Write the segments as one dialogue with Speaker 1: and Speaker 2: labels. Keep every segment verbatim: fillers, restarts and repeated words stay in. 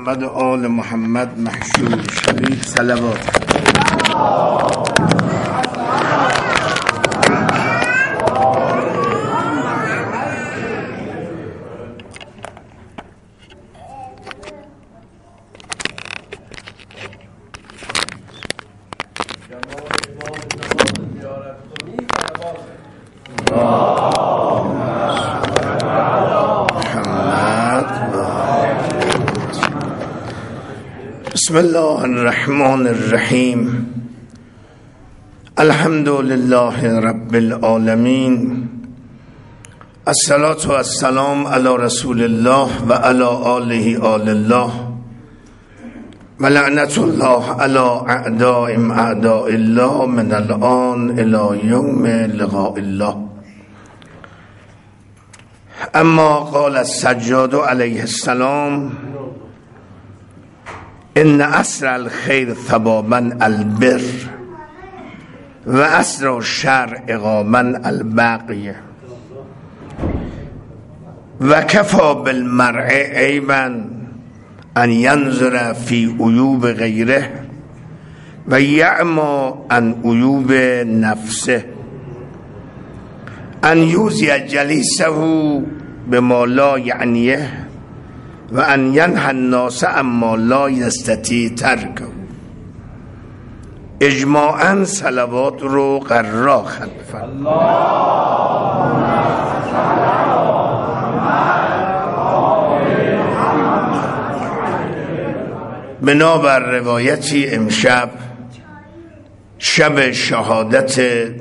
Speaker 1: محمد و آل محمد محشور شوید. صلوات. بسم الله الرحمن الرحیم. الحمد لله رب العالمین. الصلاة و السلام علی رسول الله و علی آله آل الله و لعنت الله علی اعداء اعداء الله من الان الی یوم لقاء الله. اما قال السجاد علیه السلام: ان اسر الخیر ثوابا البر و اسر الشر عقابا البغی و کفى بالمرء عیبا ان ینظر فی عیوب غیره و یعمی عن عیوب نفسه، ان یوزی جلیسه بما لا یعنیه و ان ینهی الناس اما لا یستطیع ترکه. اجماعاً صلوات رو قرار خلفا. بنابر روایتی امشب شب شهادت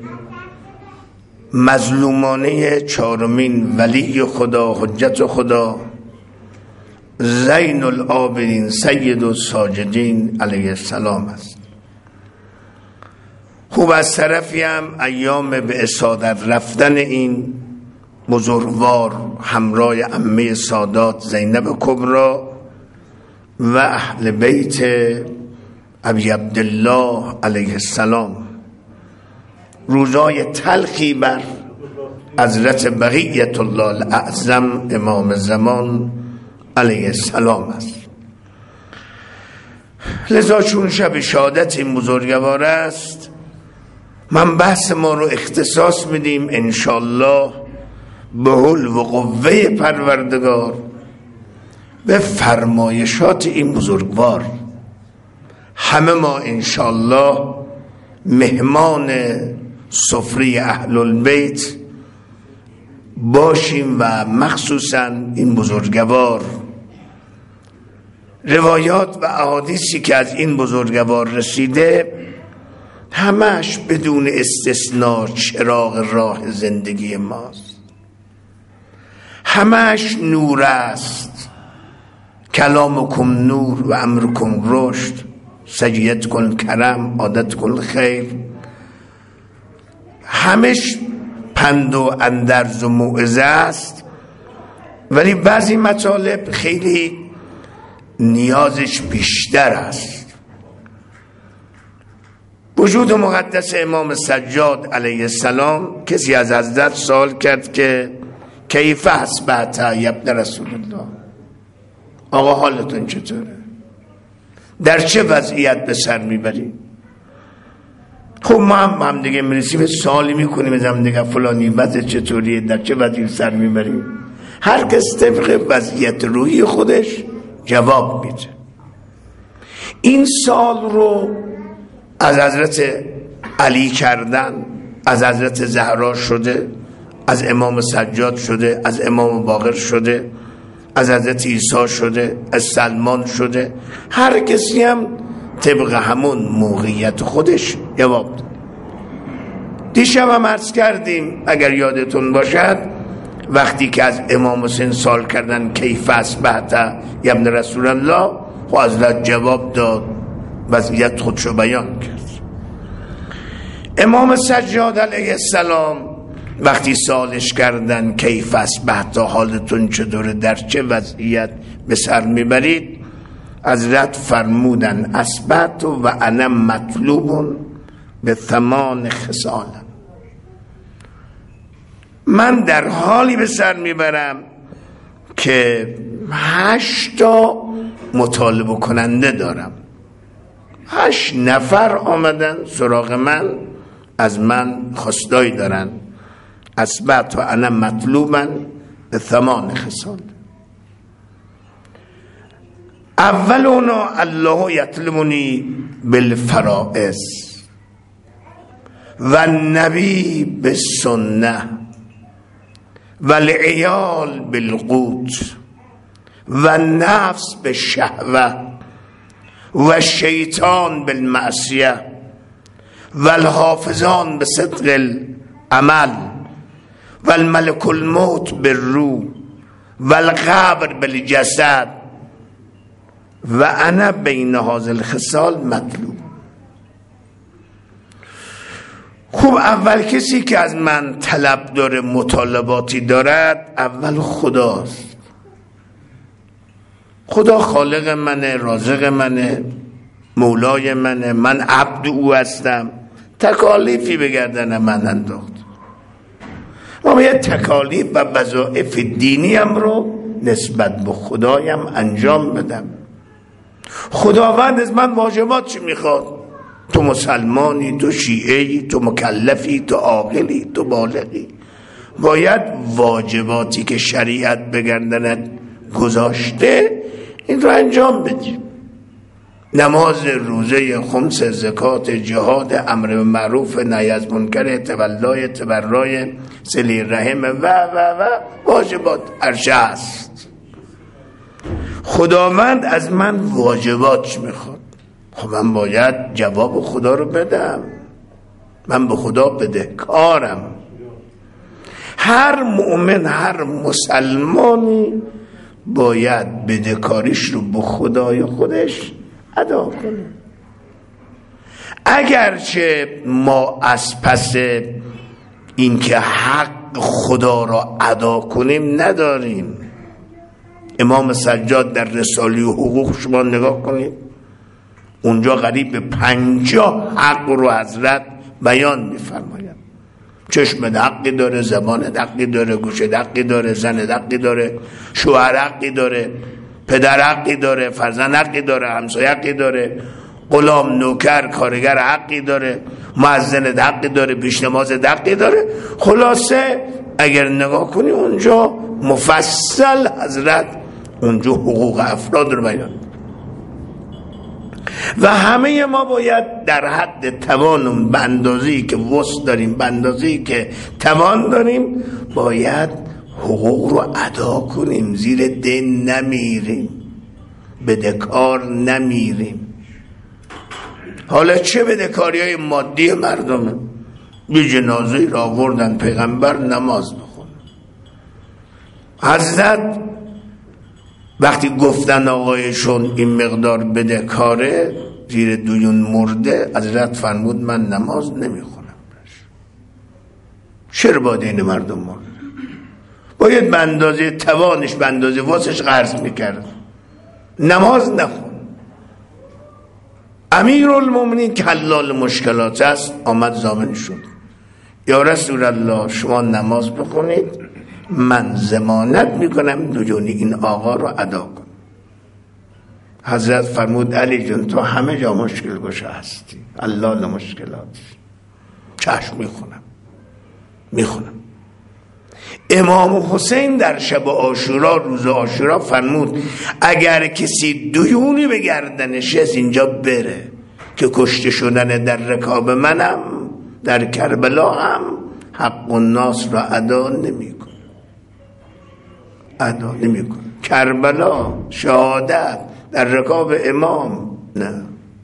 Speaker 1: مظلومانه چهارمین ولی خدا، حجت خدا، زین العابدین سید الساجدین علیه السلام است. خوب از طرفی هم ایام به اسادت رفتن این بزرگوار همراه عمه سادات زینب کبرا و اهل بیت ابی عبدالله علیه السلام، روزای تلخی بر حضرت بقیت الله الاعظم امام زمان علیه السلام است. لذا چون شب شهادت این بزرگوار است، من بحث ما رو اختصاص میدیم انشالله به حول و قوه پروردگار به فرمایشات این بزرگوار. همه ما انشالله مهمان سفره اهل البیت باشیم و مخصوصا این بزرگوار. روایات و احادیثی که از این بزرگوار رسیده همش بدون استثناء چراغ راه زندگی ماست، همش نور است. کلامکم نور و امرکم رشد، سجیت کن کرم عادت کن خیر. همش پند و اندرز و موعظه است، ولی بعضی مطالب خیلی نیازش بیشتر است. وجود مقدس امام سجاد علیه السلام، کسی از حضرت سوال کرد که کیف اصبحت یا ابن رسول الله، آقا حالتون چطوره؟ در چه وضعیت به سر میبرید؟ خب ما هم هم دیگه میرسیم سوالی میکنیم از هم دیگه فلانی وضع چطوریه، در چه وضعی سر میبریم؟ هر کس طبق وضعیت روحی خودش جواب میده. این سال رو از حضرت علی کردن، از حضرت زهرا شده، از امام سجاد شده، از امام باقر شده، از حضرت عیسی شده، از سلمان شده. هر کسی هم طبق همون موقعیت خودش جواب داد. دیشب هم عرض کردیم اگر یادتون باشد، وقتی که از امام حسین سوال کردن کیف اصبحت یا ابن رسول الله، خب حضرت جواب داد، وضعیت خودشو بیان کرد. امام سجاد علیه السلام وقتی سوالش کردن کیف اصبحت، حالتون چطوره، در چه وضعیت به سر میبرید، حضرت فرمودن اصبحت و انا مطلوب به ثمان خصال، من در حالی به سر میبرم که هشتا مطالبه کننده دارم. هشت نفر آمدن سراغ من، از من خواستایی دارن. اثبت و انا مطلوبا به ثمان خصال. اول اونا الله یطلبنی بالفرائض و النبی بالسنه و العیال بالقوت و النفس بالشهوه و الشیطان بالمعصیه و الحافظان بصدق العمل و الملک الموت بالروح و القبر بالجسد و انا بین هذه الخصال مطلوب. خوب، اول کسی که از من طلب داره، مطالباتی دارد، اول خداست. خدا خالق منه، رازق منه، مولای منه، من عبد او هستم. تکالیفی به گردن من انداخت. ما باید تکالیف و وظایف دینی هم رو نسبت به خدایم انجام بدم. خداوند از من واجبات چی میخواد؟ تو مسلمانی، تو شیعه‌ای، تو مکلفی، تو عاقلی، تو بالغی، باید واجباتی که شریعت به گردنت گذاشته این رو انجام بدی. نماز، روزه، خمس، زکات، جهاد، امر به معروف، نهی از منکر، تولای، تبرای، صله رحم و و و واجبات عرشه است. خداوند از من واجبات میخواد. خب من باید جواب خدا رو بدم. من به خدا بدهکارم. هر مؤمن، هر مسلمانی باید بدهکاریش رو به خدای خودش ادا کنه. اگرچه ما از پس این که حق خدا را ادا کنیم نداریم. امام سجاد در رساله حقوق شما نگاه کنید، اونجا قریب به پنجاه حق رو حضرت بیان می‌فرماید. چشم حقی داره، زبان حقی داره، گوش حقی داره، زن حقی داره، شوهر حقی داره، پدر حقی داره، فرزند حقی داره، همسایه حقی داره، غلام، نوکر، کارگر حقی داره، مؤذن حقی داره، پیش نماز حقی داره. خلاصه اگر نگاه کنی اونجا مفصل حضرت اونجا حقوق افراد رو بیان. و همه ما باید در حد توانم، به اندازه‌ای که وسع داریم، به اندازه‌ای که توان داریم، باید حقوق رو ادا کنیم. زیر دین نمیریم، بدهکار نمیریم. حالا چه بدهکاری‌های مادی مردمه؟ یه جنازه‌ای را آوردن، پیغمبر نماز بخون. حضرت وقتی گفتن آقایشون این مقدار بدهکاره، زیر دیون مرده، حضرت فرمود من نماز نمیخونم. چرا باید این مردم مرده؟ باید به اندازه توانش، به اندازه واسش قرض میکرد، نماز نخون. امیرالمومنین که حلال مشکلات است آمد ضامن شد، یا رسول الله شما نماز بخونید، من ضمانت میکنم دیون این آقا رو ادا کن. حضرت فرمود علی جون تو همه جا مشکل گشا هستی، حلال مشکلات. چشم میخونم میخونم. امام حسین در شب عاشورا، روز عاشورا فرمود اگر کسی دیونی به گردنش از اینجا بره که کشته شدن در رکاب منم در کربلا هم حق الناس را ادا نمیکنه. ادا نمیکنه. کربلا، شهادت در رکاب امام، نه.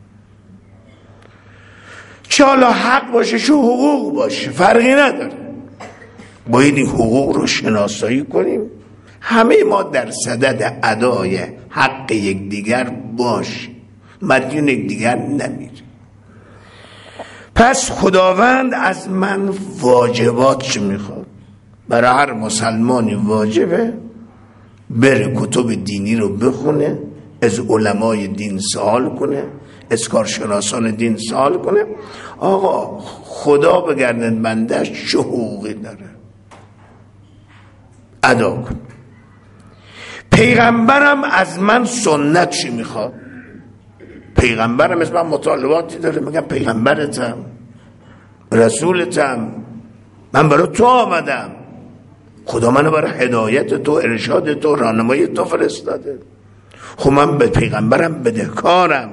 Speaker 1: چه حالا حق باشه، چه حقوق باشه، فرقی نداره. باید این حقوق رو شناسایی کنیم. همه ما در صدد ادای حق یکدیگر باشیم، مدیون یکدیگر نمیریم. پس خداوند از من واجبات چه میخواد؟ برای هر مسلمانی واجبه بره کتب دینی رو بخونه، از علمای دین سوال کنه، از کارشناسان دین سوال کنه. آقا خدا بگردن بندش چه حقوقی داره، ادا کن. پیغمبرم از من سنت چی میخواد؟ پیغمبرم از من مطالباتی داره، میگم پیغمبرتم، رسولتم، من برای تو آمدم، خدا منو برای هدایت تو، ارشاد تو، راهنمایی تو فرستاده. خب من به پیغمبرم بدهکارم.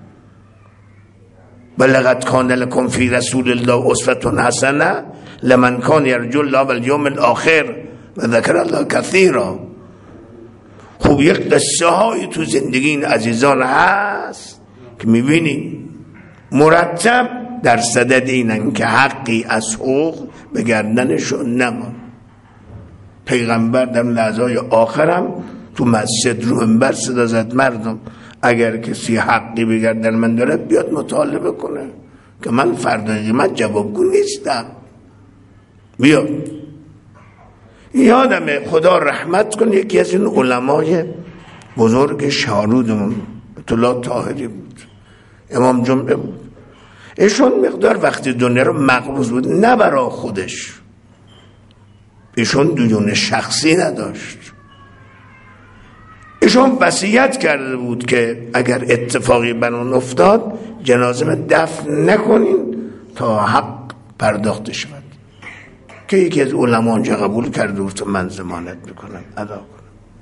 Speaker 1: ولقد کان لکم فی رسول الله اسوة حسنه لمن کان یرجو الله والیوم الاخر و ذکر الله کثیرا. خب یک قصه های تو زندگی این عزیزان هست که میبینی مرتب در صدد اینن که حقی از حقوق به گردنشون نمان. پیغمبر در لحظه‌های آخرم تو مسجد رو منبر صدا زد مردم اگر کسی حقی به گردن من داره بیاد مطالبه کنه که من فردا قیامت جوابگو نیستم. بیاد. یادمه خدا رحمت کنه یکی از این علمای بزرگ شارودمون اطلاع طاهری بود، امام جمعه بود. ایشون مقدار وقتی دنیا رو مقروض بود نه برای خودش، ایشون دیون شخصی نداشت. ایشون وصیت کرده بود که اگر اتفاقی بر اون افتاد جنازه رو دفن نکنین تا حق پرداخته شود. که یکی از علما اونجا قبول کرده بود من ضمانت میکنم ادا کنم.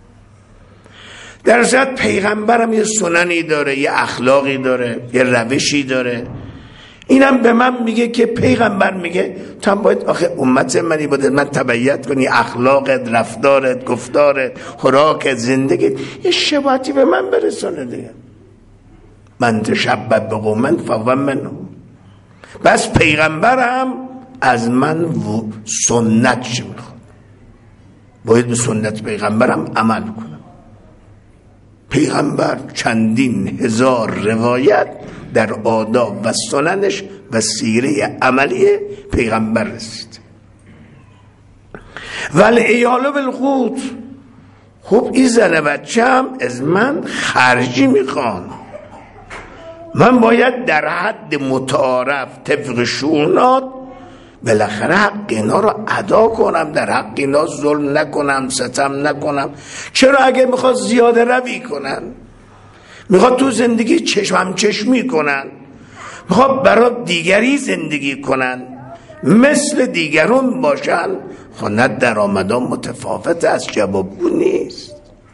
Speaker 1: در صورت پیغمبرم یه سننی داره، یه اخلاقی داره، یه روشی داره. اینم به من میگه که پیغمبر میگه تو هم باید آخه امت منی باید من تبعیت کنی، اخلاقت، رفتارت، گفتارت، خوراکت، زندگیت یه شباهتی به من برسونه دیگه. من تشبه به قوم فهو منهم. بس پیغمبرم از من و سنت چی میخواد، باید به سنت پیغمبرم عمل کنم. پیغمبر چندین هزار روایت در آداب و سننش و سیره عملی پیغمبر رسید. ولی ایالو بالقوت، خب این زن بچه هم از من خرجی میخوان، من باید در حد متعارف طبق شؤونات بالاخره حق اینا رو ادا کنم، در حق اینا ظلم نکنم، ستم نکنم. چرا اگه میخواد زیاده روی کنن، میخواد تو زندگی چشم چشمی کنن، میخواد برای دیگری زندگی کنن، مثل دیگرون باشن، خواند در آمدان متفاوت از جوابگو نیست.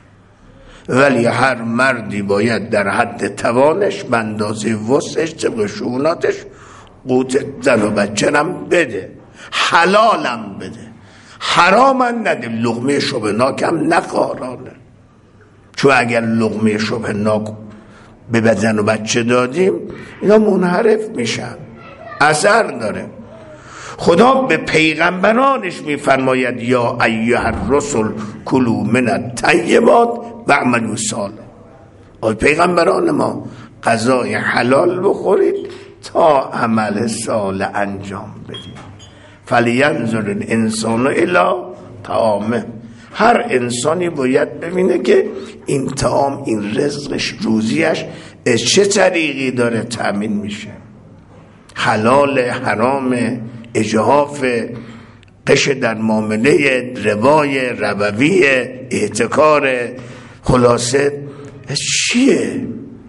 Speaker 1: ولی هر مردی باید در حد توانش به اندازه وسعش طبق شؤوناتش قوت زن و بچه‌ام بده، حلالم بده، حرامم نده، لقمه شبهناکم نخارانه. چون اگر لقمه شبهناک به زن و بچه دادیم اینا منحرف میشن، اثر داره. خدا به پیغمبرانش میفرماید یا ایها الرسل کلوا من الطیبات واعملوا صالحا. ای پیغمبران ما غذای حلال بخورید تا عمل صالح انجام بدید. فلینظر الانسان الی طعامه. هر انسانی باید ببینه که این طعام، این رزقش، روزیش از چه طریقی داره تأمین میشه، حلال، حرام، اجحاف، قش در معامله، روای، ربوی، احتکار، خلاصه از چیه؟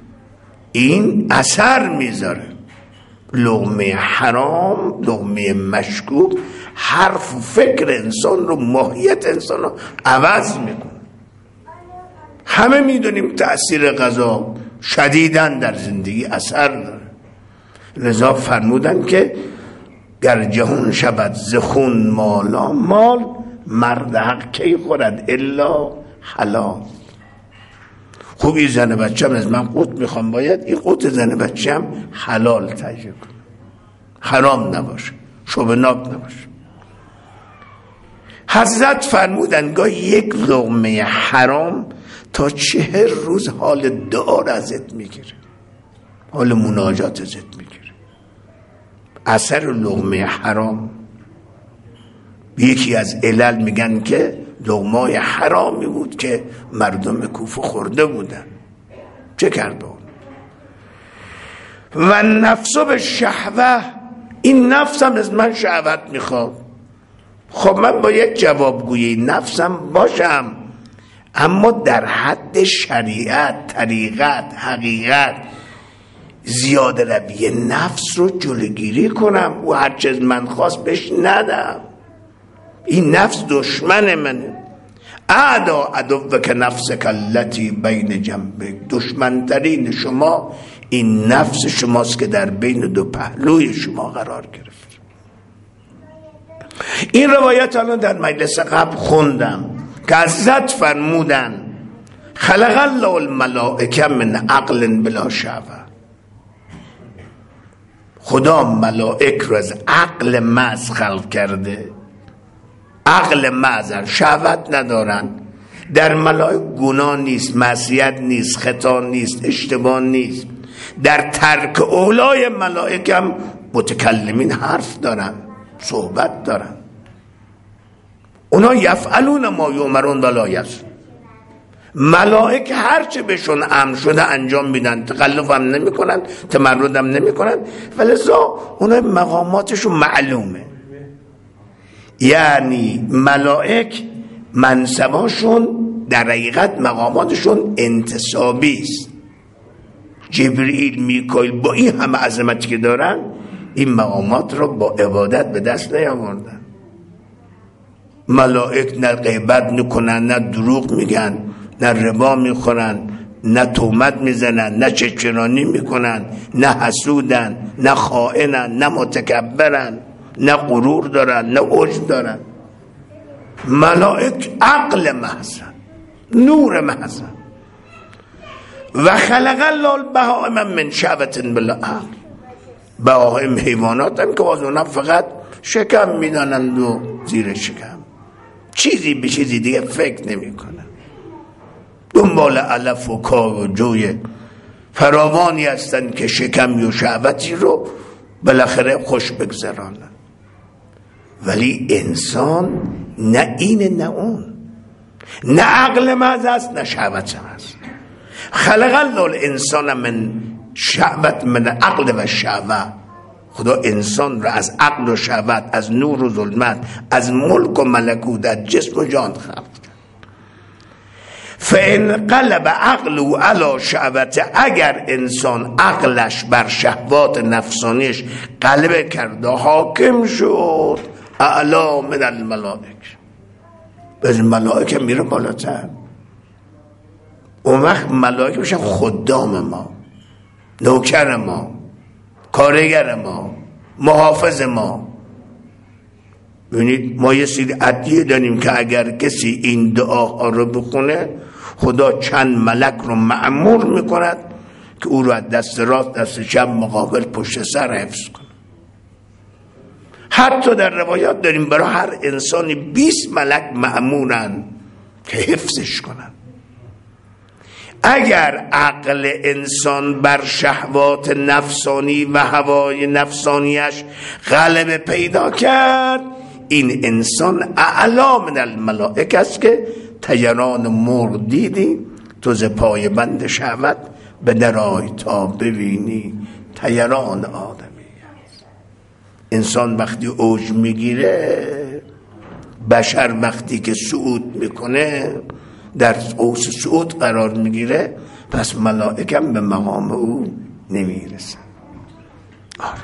Speaker 1: این اثر میذاره. لقمه حرام، لقمه مشکوک حرف و فکر انسان رو، ماهیت انسان رو عوض میکنه. همه میدونیم تأثیر غذا شدیداً در زندگی اثر داره. لذا فرمودن که گر جهان شود ز خون مالا مال، مرد حق کی خورد الا حلال. خوب این زن بچه هم از من قوت میخوام، باید این قوت زن بچه هم حلال تهیه کنم، حرام نباشه، شبهناک نباشه. حضرت فرمودن گاه یک لقمه حرام تا چهر روز حال دعا را ازت میگیره، حال مناجات ازت میگیره. اثر لقمه حرام یکی از علل میگن که لقمه حرامی بود که مردم کوفه خورده بودن. چه کرده؟ و نفس به شهوه، این نفسم از من شهوت میخواد. خب من باید جوابگوی نفسم باشم. اما در حد شریعت، طریقت، حقیقت زیاده روی نفس رو جلوگیری کنم و هرچه از من خواست بهش ندم. این نفس دشمن منه. اعدا عدو که نفس کلتی بین جنبه، دشمنترین شما این نفس شماست که در بین دو پهلوی شما قرار گرفت. این روایت الان در مجلس قبل خوندم که حضرت فرمودن خلق الله الملائکه من عقل بلا شهوه، خدا ملائک رو از عقل محض خلق کرده. عقل محض، شهوت ندارن. در ملائک گناه نیست، معصیت نیست، خطا نیست، اشتباه نیست. در ترک اولای ملائک هم متکلمین حرف دارن، صحبت دارن. اونا یفعلون ما یؤمرون ولا یعصون. ملائک هرچه بهشون امر شده انجام میدن، تخلف هم نمی کنن، تمرد هم نمی کنن، ولذا اونا مقاماتشون معلومه. یعنی ملائک منصباشون در حقیقت مقاماتشون انتصابی است. جبرئیل، میکائیل با این همه عظمتی که دارن این مقامات رو با عبادت به دست نیاوردن. ملائک نه غیبت میکنن، نه دروغ میگن، نه ربا میخورن، نه تهمت میزنن، نه چچرانی میکنن، نه حسودن، نه خائنن، نه متکبرن، نه غرور دارن، نه عجب دارن. ملائک عقل محضن، نور محضن. و خلق الله البهائم من شهوة بلا عقل. بهائم حیوانات هم که باز اونا فقط شکم میدانند و زیر شکم، چیزی به چیزی دیگه فکر نمی کنن. دنبال علف و کاه و جوی فراوانی هستن که شکمی و شهوتی رو بالاخره خوش بگذرانن. ولی انسان نه این نه اون، نه عقل محض است نه شهوت هست. خلق الله الانسان من شهوت من عقل و شهوت. خدا انسان را از عقل و شهوت، از نور و ظلمت، از ملک و ملکوت، از جسم و جان خلق کرد. فان قلب عقله علی شهوت، اگر انسان عقلش بر شهوات نفسانیش غلبه کرد و حاکم شد، اعلا من الملائک، از ملائکه میره بالاتر. اون وقت ملائکه میشن خدام ما، نوکر ما، کارگر ما، محافظ ما. ببینید ما یه سری ادعیه داریم که اگر کسی این دعاها رو بخونه خدا چند ملک رو مأمور میکند که او رو از دست راست، دست چپ، مقابل، پشت سر حفظ کنه. حتی در روایات داریم برای هر انسانی بیست ملک مأمورن که حفظش کنن. اگر عقل انسان بر شهوات نفسانی و هوای نفسانیش غلبه پیدا کرد، این انسان اعلا من الملائکه است که تیران مرغ دیدی تو ز پای بند شهوت به درای تا ببینی تیران آدمی است. انسان وقتی اوج میگیره، بشر وقتی که صعود میکنه، در اوج صعود قرار میگیره، پس ملائکه به مقام او نمیرسن. آره.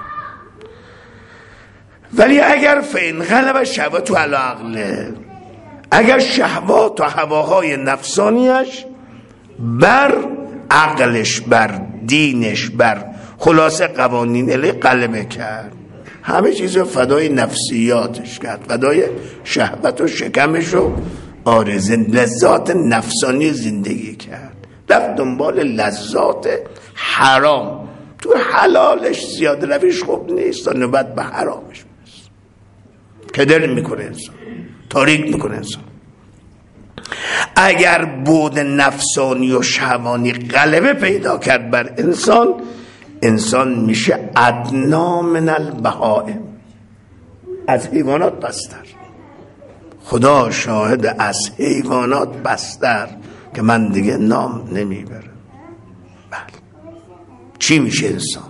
Speaker 1: ولی اگر فین غلب شهوت علی عقله، اگر شهوات و هواهای نفسانیش بر عقلش، بر دینش، بر خلاصه قوانین الهی غلبه کرد، همه چیز رو فدای نفسیاتش کرد، فدای شهوت و شکمش رو آرزه لذات نفسانی زندگی کرد، رفت دنبال لذات حرام. تو حلالش زیاد رویش خوب نیست تا نوبت به حرامش برسه. کدر میکنه انسان، تاریک میکنه انسان. اگر بود نفسانی و شهوانی غلبه پیدا کرد بر انسان، انسان میشه ادنا من البهائم، از حیوانات بستر. خدا شاهد، از حیوانات بستر که من دیگه نام نمیبرم. بله. چی میشه انسان؟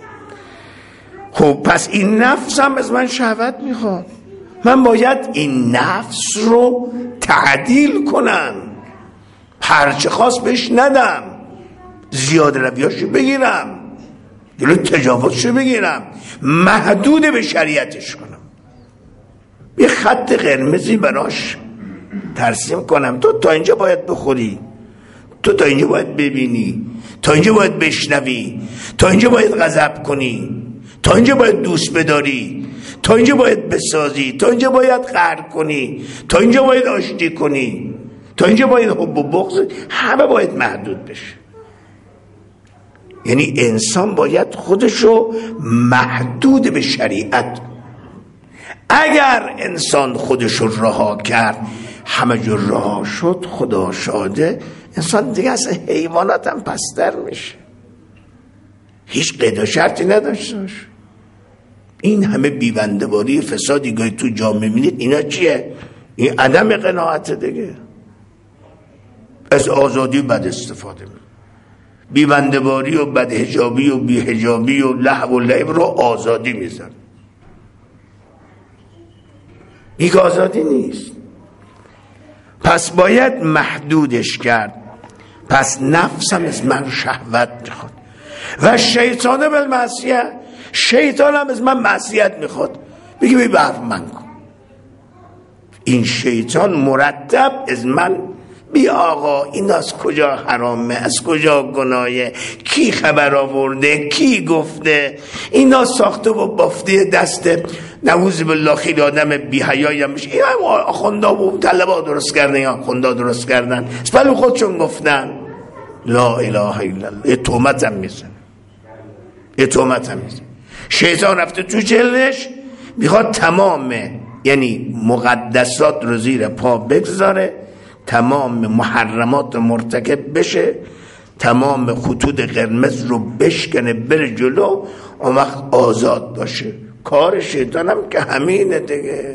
Speaker 1: خب پس این نفس هم از من شهوت میخواد، من باید این نفس رو تعدیل کنم. هرچه خواست بهش ندم، زیاد رویاشو بگیرم، جلو تجاوزشو بگیرم، محدود به شریعتش کنم، یه خط قرمزی براش ترسیم کنم. تو تا اینجا باید بخوری، تو تا اینجا باید ببینی، تا اینجا باید بشنوی، تا اینجا باید غضب کنی، تا اینجا باید دوست بداری، تا اینجا باید بسازی، تا اینجا باید قهر کنی، تا اینجا باید آشتی کنی، تا اینجا باید حب و بغض، همه باید محدود بشه. یعنی انسان باید خودشو محدود به شریعت. اگر انسان خودشو رها کرد، همه جور رها شد، خدا شاده، انسان دیگه از حیوانات هم پستر میشه، هیچ قید و شرطی نداشته باشه. این همه بیبنده‌باری فسادی که تو جامعه می‌بینید، اینا چیه؟ این عدم قناعت دیگه. از آزادی بد استفاده می‌کنه، بیبنده‌باری و بدحجابی و بی‌حجابی و لهو و لعب رو آزادی می‌ذاره. این آزادی نیست. پس باید محدودش کرد. پس نفسم از من شهوت میخواد و شیطان بالمعصیه، شیطان هم از من معصیت میخواد. بگی بی برف من کن. این شیطان مرتب از من، بی آقا این از کجا حرامه، از کجا گناهه، کی خبر آورده، کی گفته، اینا ساخته و بافته دسته نعوذ بالله خیلی آدم بی حیایی هم میشه. این هم آخوندا و طلبا درست کردن، یا آخوندا درست کردن، ولی خودشون گفتن. لا اله الا الله. یه تهمت هم میزنه، یه تهمت هم میزنه. شیطان رفته تو جلدش، میخواد تمام یعنی مقدسات رو زیر پا بگذاره، تمام محرمات مرتکب بشه، تمام خطوط قرمز رو بشکنه، بره جلو، اون وقت آزاد باشه. کار شیطان هم که همینه دیگه.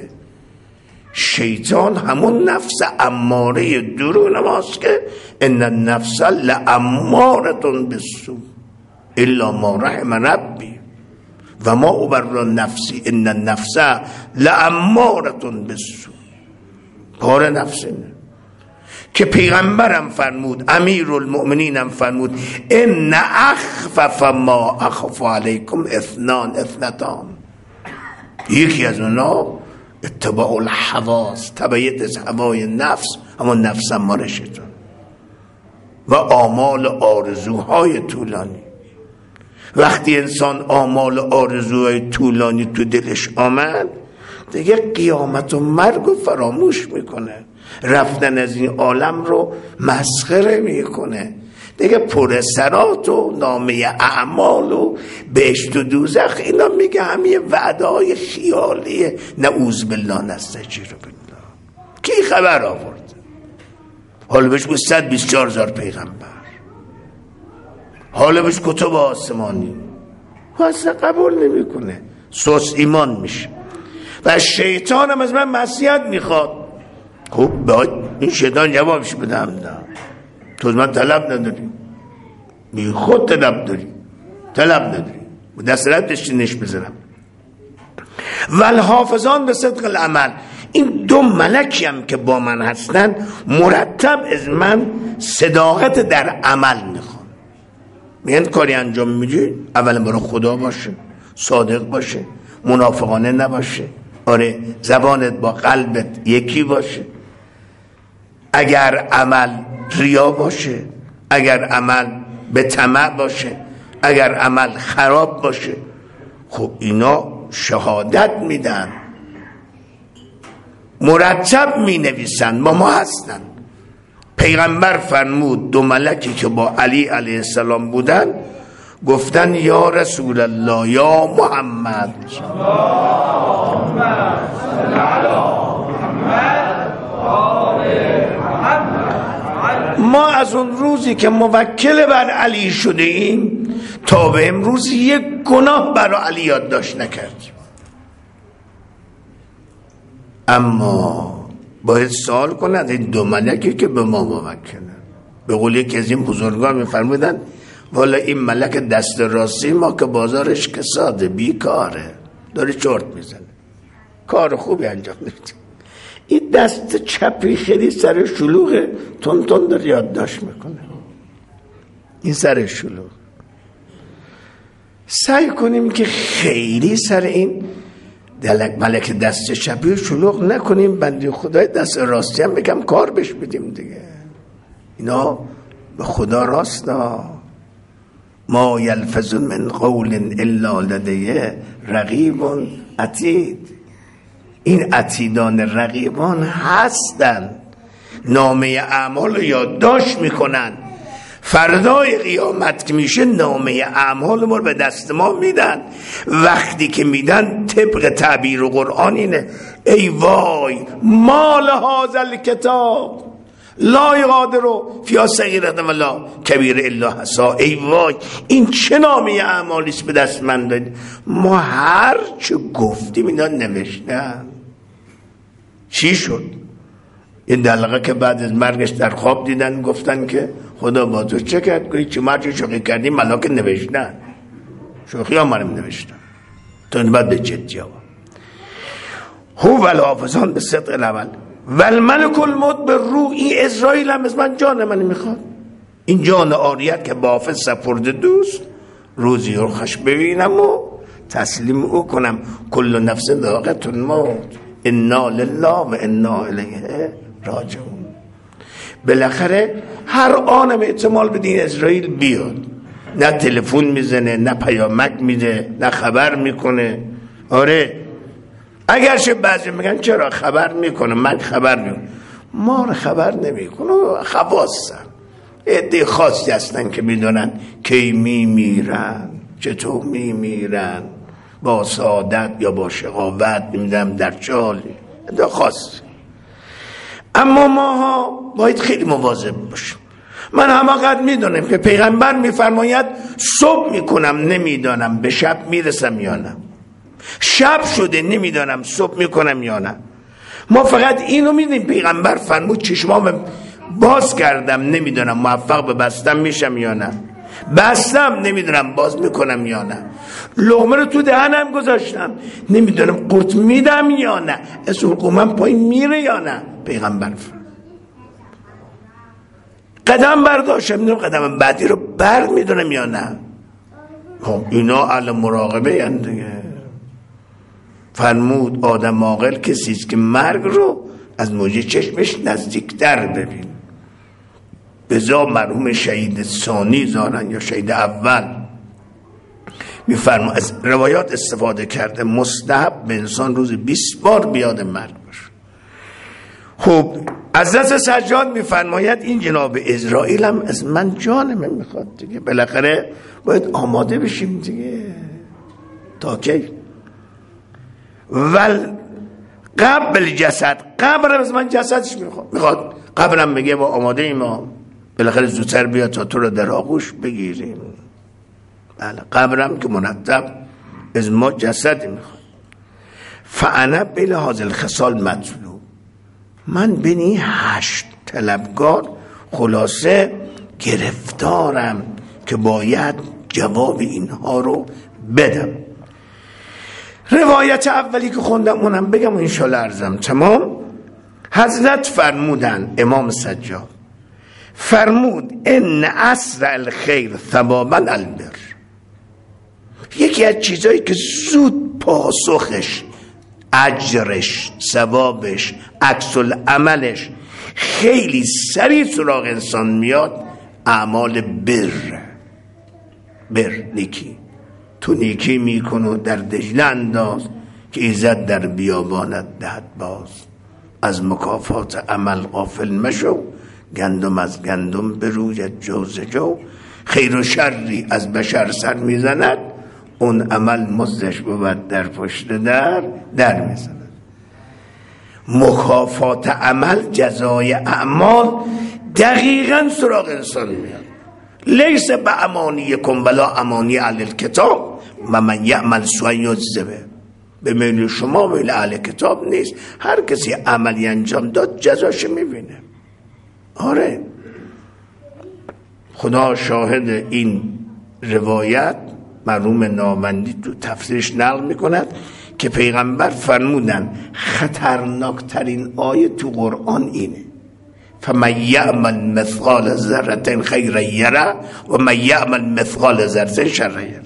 Speaker 1: شیطان همون نفس اماره درون ماست که ان النفس لامارتون بالسوء الا ما رحم ربی و ما ابرئ نفسی ان النفس لامارتون بالسوء. کار نفس اینه که پیغمبرم فرمود، امیرالمؤمنینم فرمود، ان اخفف ما اخف علیکم اثنان اثنتان. یکی از اونا اتباع الحواس، تبعیت از هوای نفس، اما نفس اماره شیطان، و آمال آرزوهای طولانی. وقتی انسان آمال آرزوهای طولانی تو دلش آمد، دیگه قیامت و مرگ و فراموش میکنه، رفتن از این عالم رو مسخره میکنه دیگه. پرسرات و نامه اعمال و بهشت و دوزخ، اینا میگه همین وعده های خیالیه. نعوذ بالله نستجیر بالله. کی خبر آورد؟ حالا بهش گفت صد و بیست و چهار هزار پیغمبر، حالا بهش کتب آسمانی، و اصلا قبول نمیکنه، سوس ایمان میشه. و شیطان هم از من معصیت میخواد. خب باید این شیطان جوابش بدم، نه تو از من طلب نداری، بی خود طلب داری، طلب نداری، دست رد دشتینش بزنم. والحافظان به صدق العمل، این دو ملکی هم که با من هستن مرتب از من صداقت در عمل میخوان. میگن کاری انجام میدی اول برای خدا باشه، صادق باشه، منافقانه نباشه، آره زبانت با قلبت یکی باشه. اگر عمل ریا باشه، اگر عمل به طمع باشه، اگر عمل خراب باشه، خب اینا شهادت میدن، مرتب می نویسن، با ما هستن. پیغمبر فرمود دو ملکی که با علی علیه السلام بودن گفتن یا رسول الله یا محمد ما از اون روزی که موکل بر علی شده ایم تا به امروز یک گناه برای علی یادداشت نکردیم. اما باید سوال کنند این دو ملکی که به ما موکلن. به قول یکی از این بزرگان میفرمودن والا این ملک دست راستی ما که بازارش کساده، بیکاره، داره چرت میزنه، کار خوبی انجام نمیده. این دست چپی خیلی سر شلوغه، تون تون داره یادداشت میکنه. این سر شلوغ. سعی کنیم که خیلی سر این دلک ملک دست چپی شلوغ نکنیم، بنده خدای دست راستی هم بگم کار بش بدیم دیگه. اینا به خدا راستا. ما یلفظ من قول الا لدیه رقیب عتید. این عتیدان رقیبان هستن، نامه اعمال رو یادداشت میکنن. فردای قیامت که میشه نامه اعمال ما رو به دست ما میدن. وقتی که میدن طبق تعبیر و قرآن اینه: ای وای مال هذا الکتاب لا یقادر فی صغیرة ولا کبیر الا حصا. ای وای این چه نامه اعمالی است به دست من داد. ما هر چه گفتیم اینا نوشتن. چی شد؟ این دلقه که بعد از مرگش در خواب دیدن گفتن که خدا با تو چه کرد؟ گویی چه مرد شوخی کردی؟ ملاک نوشتن. شوخی هم منم نوشتن. تو این بعد به جدی ها هو والحافظان به صدق الاول والملک الموت به روح. این اسرائیل هم از من جان من میخواد. این جان آریت که با حافظ سپرده دوست، روزی رخش ببینم و تسلیم او کنم. کل نفس ذائقة الموت انا لله و انا الیه راجعون. بالاخره هر آنم احتمال بدین اسرائیل بیاد. نه تلفن میزنه، نه پیامک میده، نه خبر میکنه. آره اگرچه بعضی میگن چرا خبر میکنه، من خبر میکنه. ما رو خبر نمیکنه. خواستن عده خاصی هستن که میدونن کی میمیرن، چطور میمیرن، با سعادت یا با شقاوت، نمیدونم در چه حالی، عده خاص. اما ماها باید خیلی مواظب باشیم. من همه میدونم که پیغمبر میفرماید صبح میکنم نمیدانم به شب میرسم یا نه، شب شده نمیدانم صبح میکنم یا نه. ما فقط اینو میدونیم پیغمبر فرمود چشمام باز کردم نمیدونم موفق به بستم میشم یا نه، بستم نمیدونم باز میکنم یا نه، لقمه رو تو دهنم گذاشتم نمیدونم قورت میدم یا نه، از حلقومم پایین میره یا نه. پیغمبر فرمود قدم برداشتم میدونم قدم بعدی رو بر میدونم یا نه. خب اینا اهل مراقبه اند دیگه. فرمود آدم عاقل کسی است که مرگ رو از موجه چشمش نزدیکتر ببین. بزا مرحوم شهید ثانی زارن یا شهید اول میفرما از روایات استفاده کرده مستحب به انسان روز بیست بار بیاد مرگ باشه. خب حضرت سجاد میفرماید این جناب اسرائیل هم از من جان من میخواد دیگه. بالاخره باید آماده بشیم دیگه. تا کی؟ ول قبل جسد، قبرم از من جسدش میخواد میخواد قبرم بگه با آماده ایم ما بالاخره زودتر بیاد تا تو رو در آغوش بگیریم. بله قبرم که مرتب از ما جسد میخواد. فانا بلحاظ الخصال مطلوب. من بینی هشت طلبگار خلاصه گرفتارم که باید جواب اینها رو بدم. روایت اولی که خوندم اونم بگم و انشالله عرضم تمام. حضرت فرمودن امام سجاد فرمود ان اسرع الخیر ثوابا البر. یکی از چیزایی که زود پاسخش، اجرش، ثوابش، عکس العملش خیلی سریع سراغ انسان میاد، اعمال بر. بر نیکی. تو نیکی میکنو در دجله انداز که ایزد در بیابانت دهد باز. از مکافات عمل غافل مشو، گندم از گندم بروید جو ز جو. خیر و شری از بشر سر میزند، اون عمل مزدش بود در پشت در در میزند. مکافات عمل، جزای اعمال دقیقا سراغ انسان میاد. لیس به امانیکم ولا امانی اهل الکتاب و من یعمل سوءا یجزه. به میل شما میل اهل کتاب نیست. هر کسی عملی انجام داد جزاش میبینه. آره خدا شاهد این روایت مرحوم ناوندی تو تفسیرش نقل میکند که پیغمبر فرمودن خطرناکترین آیه تو قرآن اینه، فمن یعمل مثقال ذره خیرا یره و من یعمل مثقال ذره شرا یره.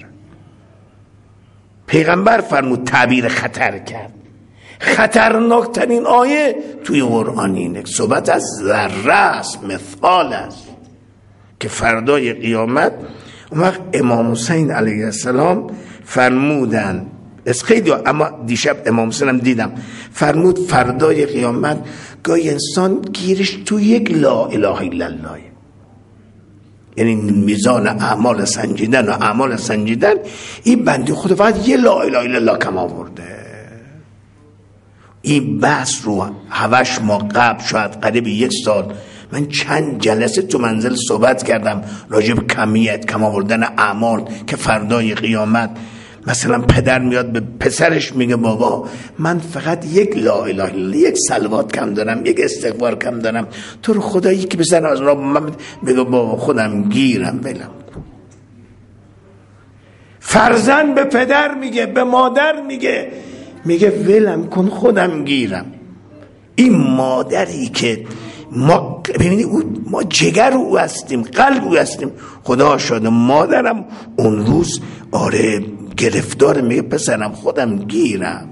Speaker 1: پیغمبر فرمود، تعبیر خطر کرد، خطرناکترین آیه توی قرآن اینه، صحبت از ذره است، مثقال است که فردای قیامت اون وقت امام حسین علیه السلام فرمودن، از خیلی، اما دیشب امام حسین هم دیدم فرمود فردای قیامت گاهی انسان گیرش تو یک لا اله الا الله، یعنی میزان اعمال سنجیدن و اعمال سنجیدن این بندی خود فقط یه لا اله الا الله کم آورده. این بحث رو هوش ما قبل شاید قریب یک سال من چند جلسه تو منزل صحبت کردم راجع به کمیت کم آوردن اعمال که فردای قیامت مثلا پدر میاد به پسرش میگه بابا من فقط یک لا اله الا الله، یک صلوات کم دارم، یک استغفار کم دارم، تو رو خدایی که بزن از راه من میگه بابا خودم گیرم ولم. فرزند به پدر میگه، به مادر میگه، میگه ولم کن خودم گیرم. این مادری که ما ببینید ما جگر او هستیم، قلب او هستیم، خدا شاده مادرم اون روز آره گرفتار، میگه پسرم خودم گیرم.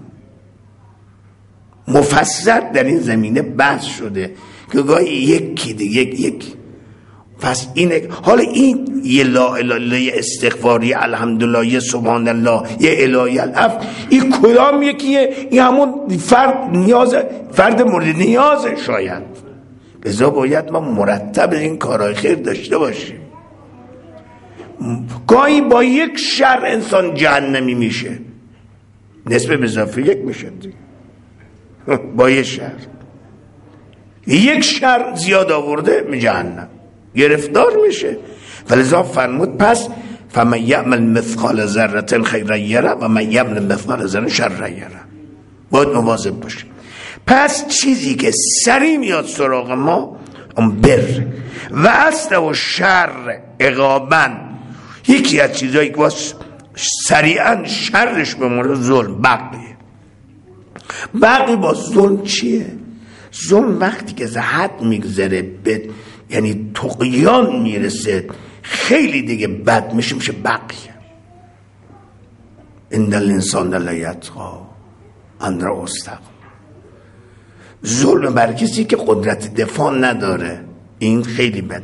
Speaker 1: مفصل در این زمینه بحث شده که گاهی یکی دیگه یک یک پس اینه. حالا این یه لا اله الا الله، استغفاری، الحمدلله، یه سبحان الله، یه الهی العفو، این کدام یکیه؟ این همون فرد نیاز، فرد مورد نیازه شاید. لذا باید ما مرتب این کارهای خیر داشته باشیم. گاهی با یک شر انسان جهنمی میشه، نسبه به اضافه یک میشه با یک شر، یک شر زیاد آورده می جهنم گرفتار میشه. ولذا فرمود پس فمن یعمل مثقال ذره خیرا یره و من یعمل مثقال ذره شرا یره. باید مواظب باشیم. پس چیزی که سریع میاد سراغ ما اون بر و اصل و شر عقابن، یکی از چیزایی که باز سریعا شرش بمونه ظلم، بقیه بقیه با ظلم چیه؟ ظلم وقتی که زهد میگذره به یعنی طغیان میرسه خیلی دیگه بد میشه، میشه بقیه. ان الانسان لیطغی ان رآه استغنی. ظلم بر کسی که قدرت دفاع نداره این خیلی بده.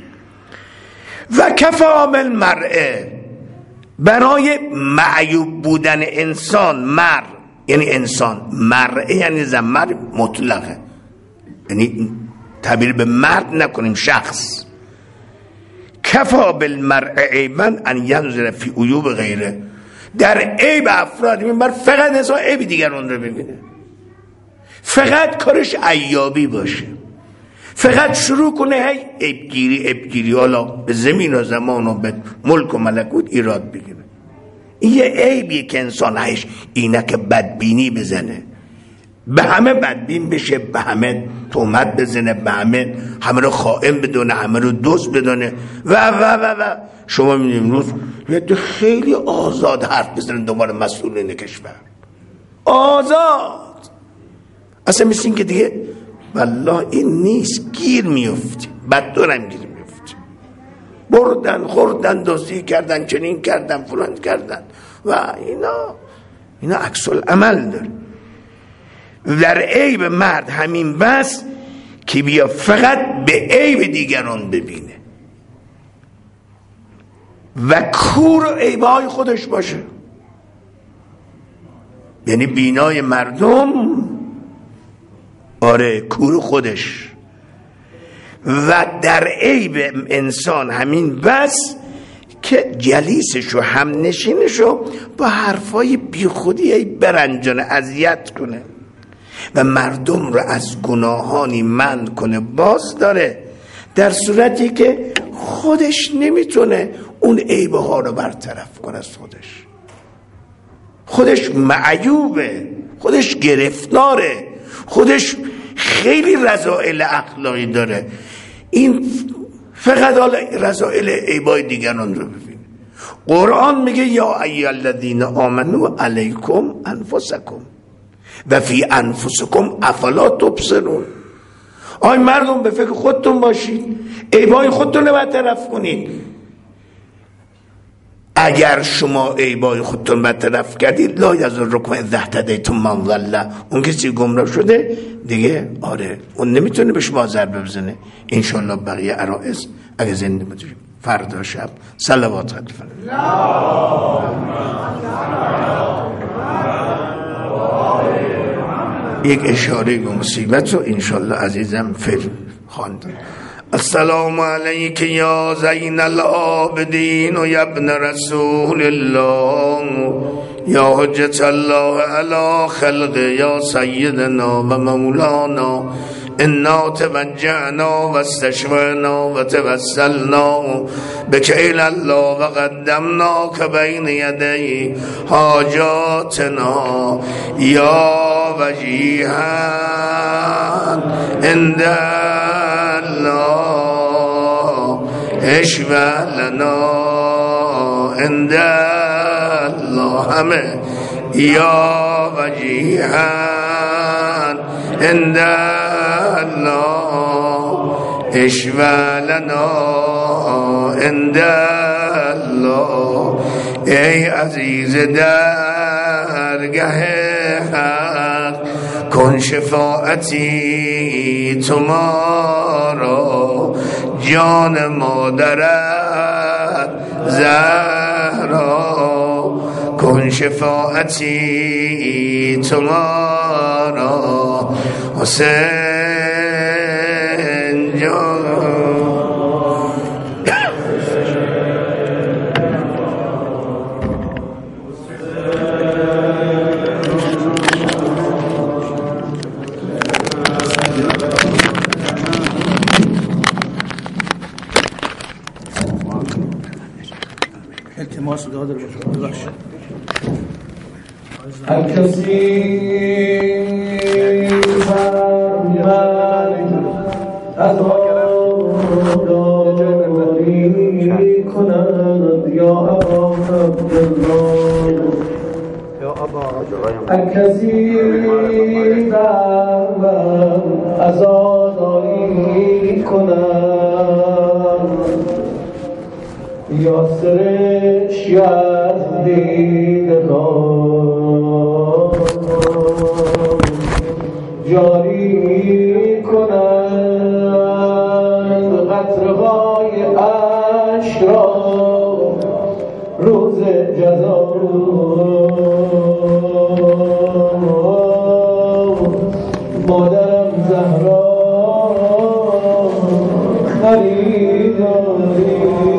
Speaker 1: و کفا بالمرء، برای معیوب بودن انسان، مر یعنی انسان، مرء یعنی زمر مطلقه، یعنی تعبیر به مرد نکنیم، شخص. کفا بالمرء عیبا ان ینظر فی عیوب غیره، در عیب افراد میبر فقط انسان عیب دیگران رو ببینه، فقط کارش عیابی باشه، فقط شروع کنه هی عیبگیری عیبگیری، حالا به زمین و زمان و به ملک و ملکوت ایراد بگیره. این یه عیبیه که انسان هیش اینک بدبینی بزنه، به همه بدبین بشه، به همه تهمت بزنه، به همه همه رو خائن بدونه، همه رو دزد بدونه و و و و شما می‌بینید امروز خیلی آزاد حرف بزنن دوباره مسئولین کشور، آزاد، اصلا مثل این که دیگه والله این نیست، گیر میفتی، بدتر هم گیر میفتی، بردن خوردن دزدی کردن چنین کردن فلان کردن و اینا اینا عکس العمل داره. در عیب مرد همین بس که بیا فقط به عیب دیگران ببینه و کور عیبهای خودش باشه، یعنی بینای مردم آره کور خودش. و در عیب انسان همین بس که جلیسش و همنشینش رو با حرفای بیخودی برنجانه، اذیت کنه و مردم رو از گناهانی منع کنه، باز داره، در صورتی که خودش نمیتونه اون عیبه ها رو برطرف کنه از خودش، خودش معیوبه، خودش گرفتاره، خودش خیلی رذائل اخلاقی داره. این فقط حالا رذائل عیبای دیگران رو ببینه. قرآن میگه یا ایها الذین آمنوا علیکم انفسکم و فی انفسکم افلا تبصرون. آی مردم به فکر خودتون باشید، عیبای خودتون رو برطرف کنید. اگر شما عیبای خودتون برطرف کردید لا یضرکم اذا اهتدیتم من ضل، اون کسی گمراه شده دیگه آره اون نمیتونه به شما ضربه بزنه. انشالله بقیه عرائض اگه زنده بودیم فردا شب صلوات خدمت یک اشاره به مصیبت رو انشالله عزیزم فیلم خواندن. السلام علیک یا زین العابدین و یا ابن رسول الله یا حجت الله علی خلق یا سیدنا و مولانا انا توجهنا و استشفعنا و توسلنا بک الی الله و قدمناک بین یدی حاجاتنا یا وجیها عند الله اشفع لنا عند الله همه یا وجیها عند الله اشفع لنا عند الله. ای عزیز درگه حق کن شفاعتی تو ما را، جان مادرت زهرا کن شفاعتی تو ما را، حسین جان.
Speaker 2: التماس داده باشه.
Speaker 3: هر کسی فرمند از آداری کند یا ابا عبدالله، هر کسی فرمند از آداری کند یاسرش یزدیدگان جاری کنند قطرهای عشق را روز جزا. مادرم زهرا خریداری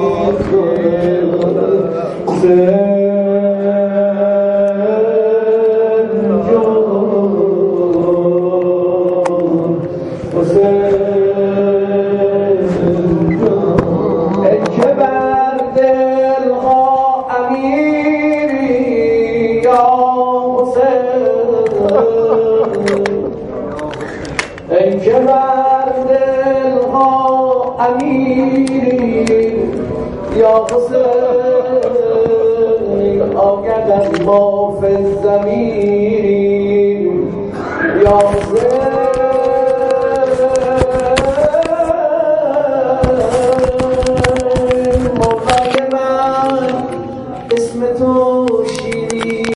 Speaker 3: یا حسین آگدن ما فی الضمیر یا حسین موقع من اسم تو